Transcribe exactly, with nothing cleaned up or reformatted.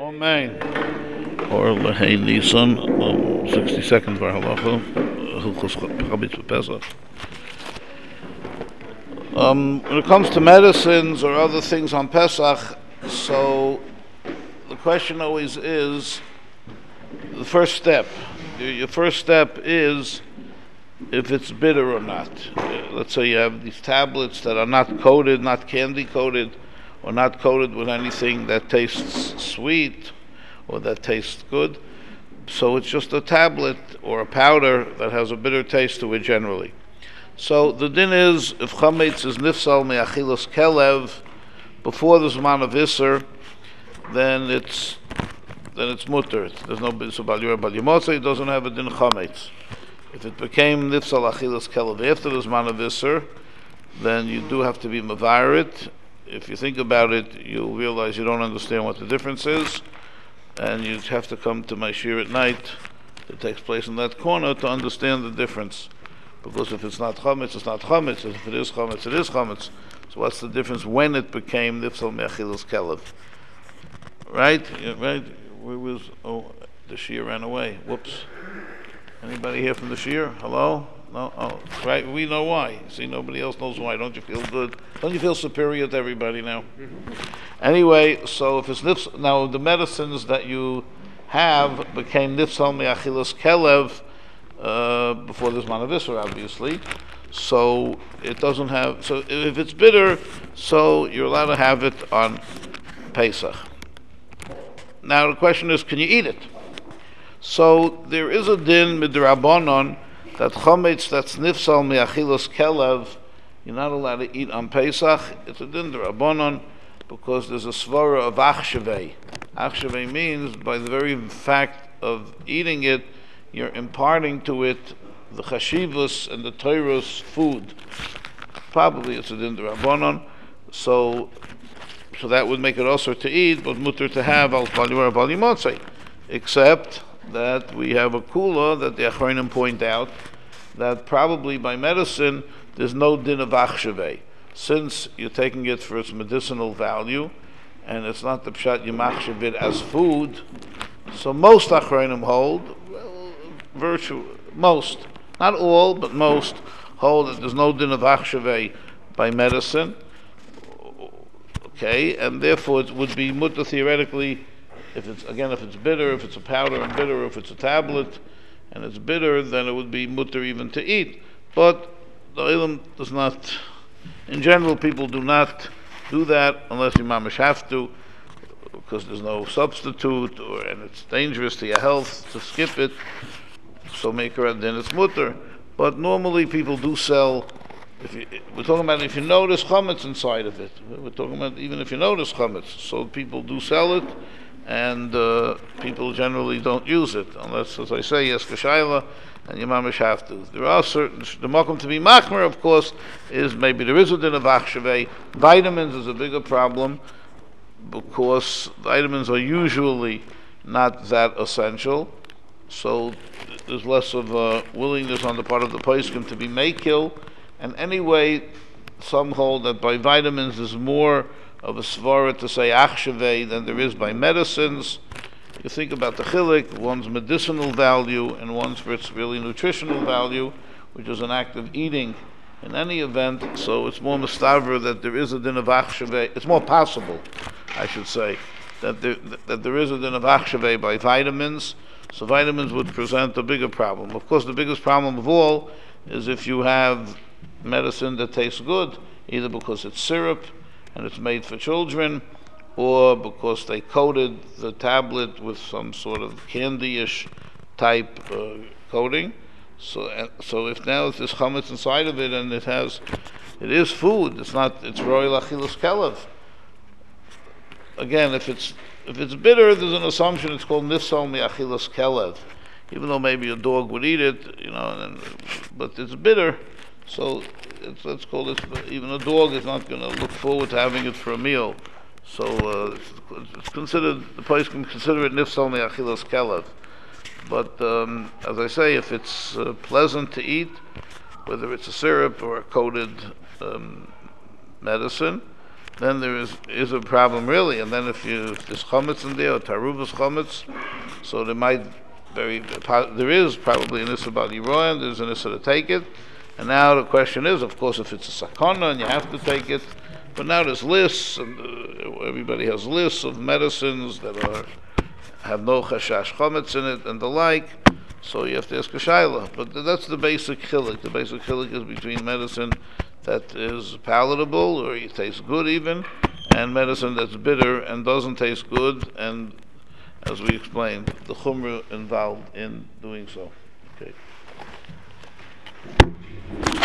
Amen. Or Lehei Nisan, um, sixty seconds for halacha, Hilchos Chametz B'Pesach. Um, when it comes to medicines or other things on Pesach, so the question always is the first step. Your first step is if it's bitter or not. Let's say you have these tablets that are not coated, not candy coated, or not coated with anything that tastes sweet or that tastes good. So it's just a tablet or a powder that has a bitter taste to it generally. So the din is, if chametz is nifsal me'achilas kelev before the zman of iser, then it's then it's mutter. There's no so bal yor bal yimotze. It doesn't have a din chametz. If it became nifsal achilas kelev after the zman of iser, then you do have to be mavarit. If you think about it, you'll realize you don't understand what the difference is, and you have to come to my shir at night that takes place in that corner to understand the difference. Because if it's not chametz, it's not chametz. If it is chametz, it is chametz. So what's the difference when it became nifsal me'achilas kelev? Right? Yeah, right? Where was? Oh, the shir ran away. Whoops. Anybody here from the shir? Hello? No? Oh, right. We know why. See, nobody else knows why. Don't you feel good? Don't you feel superior to everybody now? Anyway, so if it's nifsal, now the medicines that you have became nifsal me'achilas kelev uh, before this man of Isser, obviously. So it doesn't have. So if it's bitter, so you're allowed to have it on Pesach. Now the question is, can you eat it? So there is a din midrabanon that chametz that's nifsal me'achilas kelev, you're not allowed to eat on Pesach. It's a din drabanon because there's a svara of achshavei. Achshavei means by the very fact of eating it, you're imparting to it the chashivus and the Torah's food. Probably it's a din drabanon. So, so that would make it also to eat, but mutter to have al balivar balimotzei. Except that we have a kula that the Achronim point out that probably by medicine there's no din of achshavei, since you're taking it for its medicinal value, and it's not the pshat yimachshav it as food. So most Achronim hold, well, virtue, most, not all, but most hold that there's no din of achshavei by medicine. Okay, and therefore it would be mutter theoretically. If it's again, if it's bitter, if it's a powder and bitter, if it's a tablet and it's bitter, then it would be mutter even to eat. But the ilm does not. In general, people do not do that unless you mamish have to, because there's no substitute, or and it's dangerous to your health to skip it. So make her then it's mutter. But normally people do sell. If you, we're talking about if you notice chametz inside of it. We're talking about even if you notice chametz. So people do sell it. And uh, people generally don't use it unless, as I say, yes, kashayla, and your mamish have to. There are certain the makom to be machmer, of course, is maybe there is a din of achshavei. Vitamins is a bigger problem because vitamins are usually not that essential, so there's less of a willingness on the part of the poskim to be makil. And anyway, some hold that by vitamins there's more of a svara to say achshavei than there is by medicines. You think about the chilik, one's medicinal value and one's for its really nutritional value, which is an act of eating. In any event, so it's more mustaver that there is a din of achshavei. It's more possible, I should say, that there, that there is a din of achshavei by vitamins. So vitamins would present a bigger problem. Of course, the biggest problem of all is if you have medicine that tastes good, either because it's syrup and it's made for children, or because they coated the tablet with some sort of candy-ish type uh, coating. So, uh, so if now there's chametz inside of it and it has, it is food. It's not. It's royal achilas kelev. Again, if it's if it's bitter, there's an assumption it's called nifsal me'achilas kelev, even though maybe a dog would eat it, you know. And, but it's bitter. So it's, let's call this, even a dog is not going to look forward to having it for a meal. So uh, it's, it's considered, the place can consider it nifsal me'achilas kelev. But um, as I say, if it's uh, pleasant to eat, whether it's a syrup or a coated um, medicine, then there is is a problem really. And then if you if there's chametz in there or tarubas chametz, so there might very there is probably an issa about Yiroyan, there's an issa to take it. And now the question is, of course, if it's a sakana and you have to take it, but now there's lists, and uh, everybody has lists of medicines that are have no chashash chametz in it and the like, so you have to ask a shayla. But that's the basic chiluk. The basic chiluk is between medicine that is palatable or it tastes good even, and medicine that's bitter and doesn't taste good, and as we explained, the chumrah involved in doing so. Okay.